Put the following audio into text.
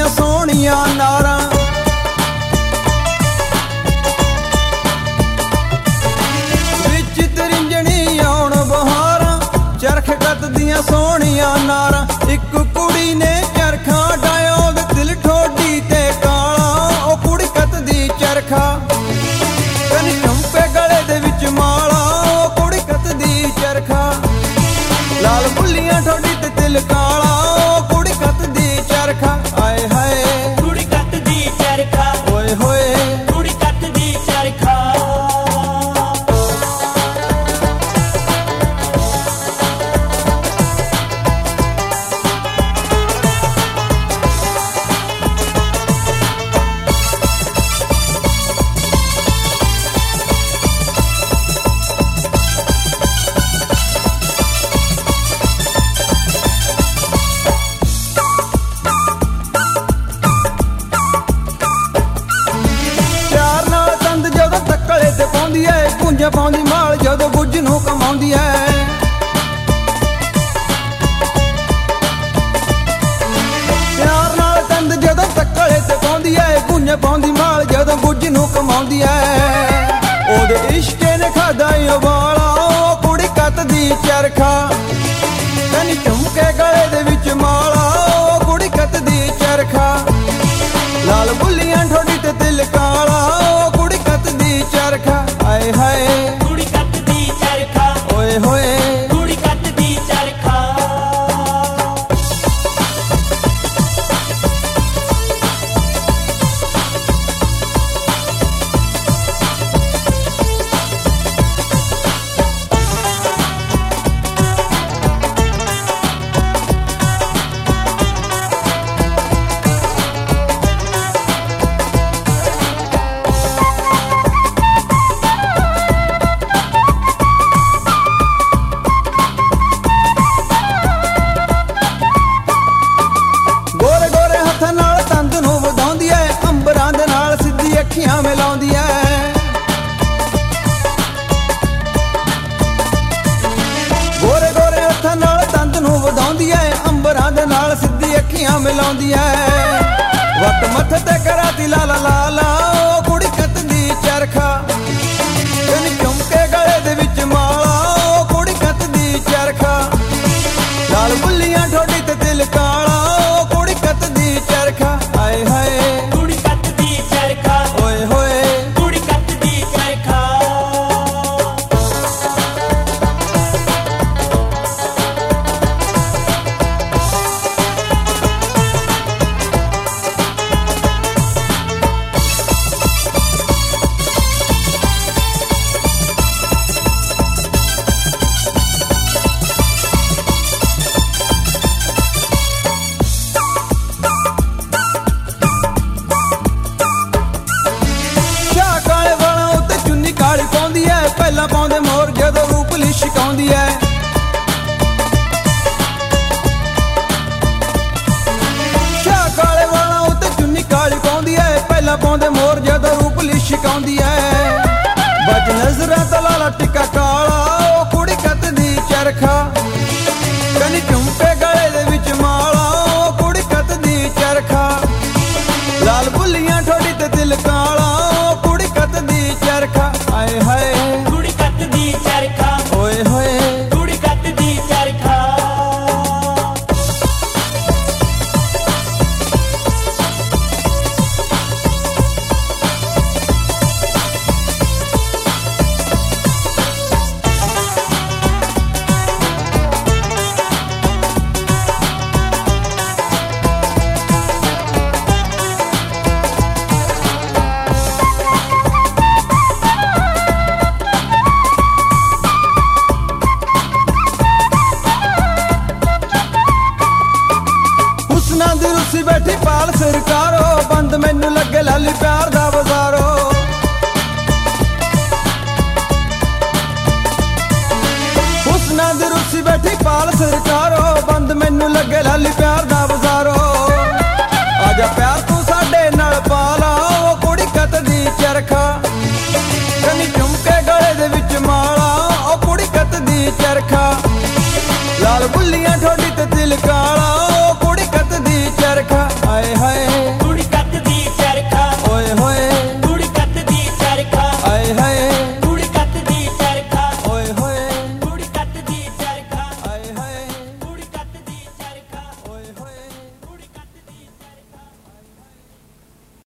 ਦੀਆਂ ਸੋਹਣੀਆਂ ਨਾਰਾਂ। ਵਿੱਚ ਤਰਿੰਜਣੀ ਆਉਣ ਬਹਾਰਾਂ, ਚਰਖ ਕੱਤਦੀਆਂ ਸੋਹਣੀਆਂ ਨਾਰਾਂ। ਇੱਕ ਕੁੜੀ ਨੇ ਚਰਖਾ ਡਾਇਆ, ਉਹਦੇ ਦਿਲ ਠੋਡੀ ਤੇ ਕਾਲਾ, ਉਹ ਕੁੜੀ ਕੱਤਦੀ ਚਰਖਾ। ਕੰਨ ਝੁੰਪੇ ਗਲੇ ਦੇ ਵਿੱਚ ਮਾਲਾ, ਉਹ ਕੁੜੀ ਕੱਤਦੀ ਚਰਖਾ। ਲਾਲ ਬੁੱਲੀਆਂ ਠੋਡੀ ਤੇ ਤਿਲ ਕਾਲਾ, ਉਹ ਕੁੜੀ ਕੱਤਦੀ ਚਰਖਾ। ਆਏ ਹਾਏ ਕੁੜੀ ਕੱਤਦੀ ਚਰਖਾ, ਓਏ ਹੋਏ ਕੁੜੀ ਕੱਤਦੀ ਚਰਖਾ। ਪਾਉਂਦੀ ਐ ਗੂੰਜਾਂ ਪਾਉਂਦੀ ਮਾਲ ਜਦੋਂ ਗੁੱਜ ਨੂੰ ਕਮਾਉਂਦੀ ਐ। ਪਿਆਰ ਨਾਲ ਤੰਦ ਜਦੋਂ ਤੱਕਲੇ ਤੇ ਪਾਉਂਦੀ ਐ, ਗੂੰਜਾਂ ਪਾਉਂਦੀ ਮਾਲ ਜਦੋਂ ਗੁੱਜ ਨੂੰ ਕਮਾਉਂਦੀ ਐ। ਉਹਦੇ ਇਸ਼ਕੇ ਨੇ ਖਾਦਾ ਈ ਉਬਾਲਾ, ਉਹ ਕੁੜੀ ਕੱਤਦੀ ਚਰਖਾ। ਕੰਨ ਝੁੰਮਕੇ ਗਲੇ ਦੇ ਵਿੱਚ ਮਾਲਾ, ਉਹ ਕੁੜੀ ਕੱਤਦੀ ਚਰਖਾ। ਲਾਲ ਬੁੱਲੀਆਂ ਠੋਡੀ ਤੇ ਤਿਲ ਕਾਲਾ, ਉਹ ਕੁੜੀ ਕੱਤਦੀ ਚਰਖਾ। ਆਏ ਹਾਏ ਕੁੜੀ ਕੱਤਦੀ ਚਰਖਾ, ਓਏ ਹੋਏ ਕੁੜੀ ਕੱਤਦੀ ਚਰਖਾ। ਅੱਖੀਆਂ ਮਿਲਾਉਂਦੀ ਐ। ਗੋਰੇ ਗੋਰੇ ਹੱਥਾਂ ਨਾਲ ਤੰਦ ਨੂੰ ਵਧਾਉਂਦੀ ਐ, ਅੰਬਰਾਂ ਦੇ ਨਾਲ ਸਿੱਧੀ ਅੱਖੀਆਂ ਮਿਲਾਉਂਦੀ ਐ। ਵੱਟ ਮੱਥੇ ਤੇ ਕਰਾਤੀ ਲਾਲਾ ਲਾਲਾ, ਉਹ ਕੁੜੀ ਕੱਤਦੀ ਚਰਖਾ। ਕੰਨ ਝੁੰਮਕੇ ਗਲੇ ਦੇ ਵਿੱਚ ਮਾਲਾ, ਉਹ ਕੁੜੀ ਕੱਤਦੀ ਚਰਖਾ। ਲਾਲ ਬੁੱਲੀਆਂ ਠੋਡੀ ਤੇ ਤਿਲ ਕਾਲਾ, ਉਹ ਕੁੜੀ ਕੱਤਦੀ ਚਰਖਾ। ਆਏ ਹਾਏ ਕੁੜੀ ਕੱਤਦੀ ਚਰਖਾ, ਓਏ ਹੋਏ ਕੁੜੀ ਕੱਤਦੀ ਚਰਖਾ। ਪਹਿਲਾਂ ਪਾਉਂਦੇ ਮੋਰ ਜਦੋਂ ਰੂਪ ਲਿਸ਼ਕਾਉਂਦੀ ਐ। ਸ਼ਾਹ ਕਾਲੇ ਵਾਲਾਂ ਉੱਤੇ ਚੁੰਨੀ ਕਾਲੀ ਪਾਉਂਦੀ ਐ, ਪਹਿਲਾਂ ਪਾਉਂਦੇ ਮੋਰ ਜਦੋਂ ਰੂਪ ਲਿਸ਼ਕਾਉਂਦੀ ਐ। ਬੱਜ ਨਜ਼ਰਾਂ ਤੋਂ ਲਾਲਾ ਟਿੱਕਾ ਕਾਲਾ, ਉਹ ਕੁੜੀ ਕੱਤਦੀ ਚਰਖਾ। ਕੰਨ ਝੁੰਮਕੇ ਗਲੇ ਦੇ ਵਿੱਚ ਮਾਲਾ, ਉਹ ਕੁੜੀ ਕੱਤਦੀ ਚਰਖਾ। ਲਾਲ ਬੁੱਲੀਆਂ ਠੋਡੀ ਤੇ ਤਿਲ ਕਾਲਾ, ਉਹ ਕੁੜੀ ਕੱਤਦੀ ਚਰਖਾ। ਆਏ ਹਾਏ ਕੁੜੀ ਕੱਤਦੀ ਚਰਖਾ, ਓਏ ਹੋਏ ਕੁੜੀ ਕੱਤਦੀ ਚਰਖਾ। ਬੈਠੀ ਪਾਲ ਸਰਕਾਰੋ, ਬੰਦ ਮੈਨੂੰ ਲੱਗੇ ਲਾਲੀ ਪਿਆਰ ਦਾ ਬਾਜ਼ਾਰੋ। ਹੁਸਨਾਂ ਦੀ ਰੁੱਸੀ ਬੈਠੀ ਪਾਲ ਸਰਕਾਰੋ, ਬੰਦ ਮੈਨੂੰ ਲੱਗੇ ਲਾਲੀ ਪਿਆਰ ਦਾ ਬਾਜ਼ਾਰੋ। ਆਜਾ ਪਿਆਰ ਤੂੰ ਸਾਡੇ ਨਾਲ ਪਾ ਲਾ, ਉਹ ਕੁੜੀ ਕੱਤਦੀ ਚਰਖਾ। ਕੰਨੀ ਝੁੰਮਕੇ ਗਲੇ ਦੇ ਵਿੱਚ ਮਾਲਾ, ਉਹ ਕੁੜੀ ਕੱਤਦੀ ਚਰਖਾ। ਲਾਲ ਬੁੱਲੀਆਂ ਠੋਡੀ